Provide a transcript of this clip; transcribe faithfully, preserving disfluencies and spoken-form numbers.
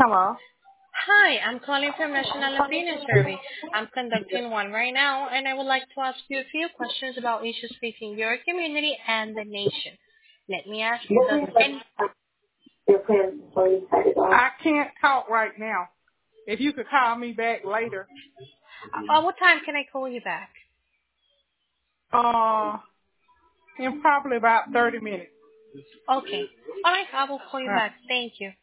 Hello. Hi, I'm calling from National Opinion Survey. I'm conducting one right now, and I would like to ask you a few questions about issues facing your community and the nation. Let me ask you, does any... I can't talk right now. If you could call me back later. Uh, what time can I call you back? Uh, in probably about thirty minutes. Okay. All right, I will call you Uh, back. Thank you.